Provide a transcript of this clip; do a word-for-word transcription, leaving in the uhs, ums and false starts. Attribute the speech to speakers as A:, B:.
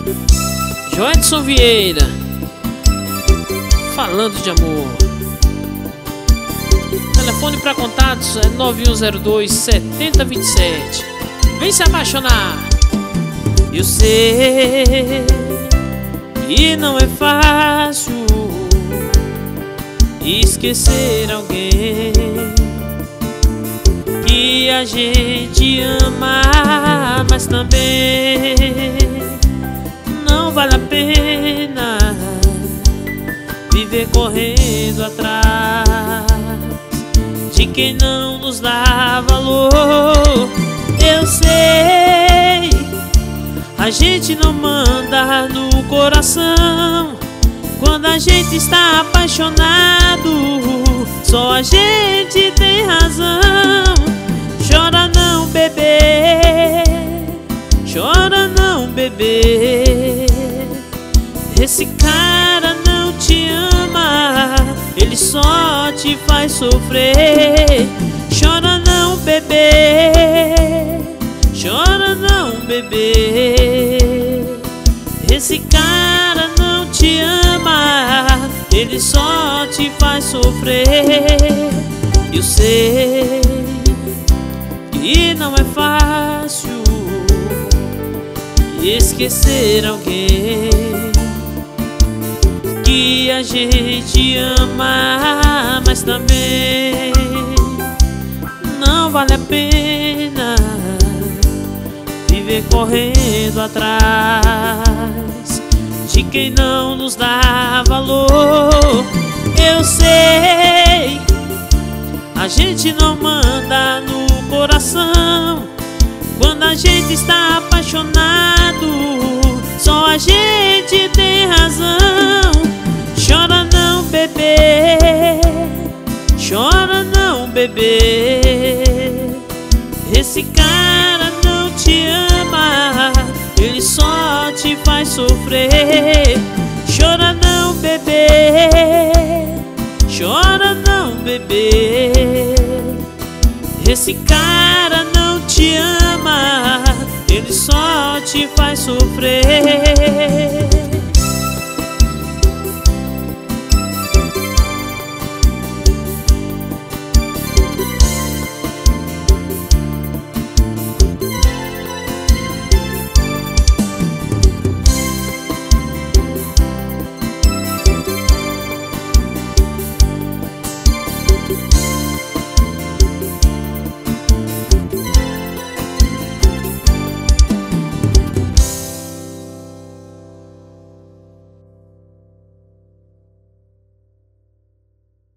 A: Joedson Vieira, falando de amor. Telefone para contatos é nove um zero dois, sete zero dois sete. Vem se apaixonar. Eu sei que não é fácil esquecer alguém que a gente ama, mas também não vale a pena viver correndo atrás de quem não nos dá valor. Eu sei, a gente não manda no coração quando a gente está apaixonado. Só a gente tem razão. Chora não, bebê, chora não, bebê. Esse cara não te ama, ele só te faz sofrer. Chora não, bebê, chora não, bebê. Esse cara não te ama, ele só te faz sofrer. Eu sei que não é fácil esquecer alguém que a gente ama, mas também não vale a pena viver correndo atrás de quem não nos dá valor. Eu sei, a gente não manda no coração quando a gente está apaixonado. Só a gente tem razão. Chora não, bebê, chora não, bebê. Esse cara não te ama, ele só te faz sofrer. Chora não, bebê, chora não, bebê. Esse cara não te ama, ele só te faz sofrer.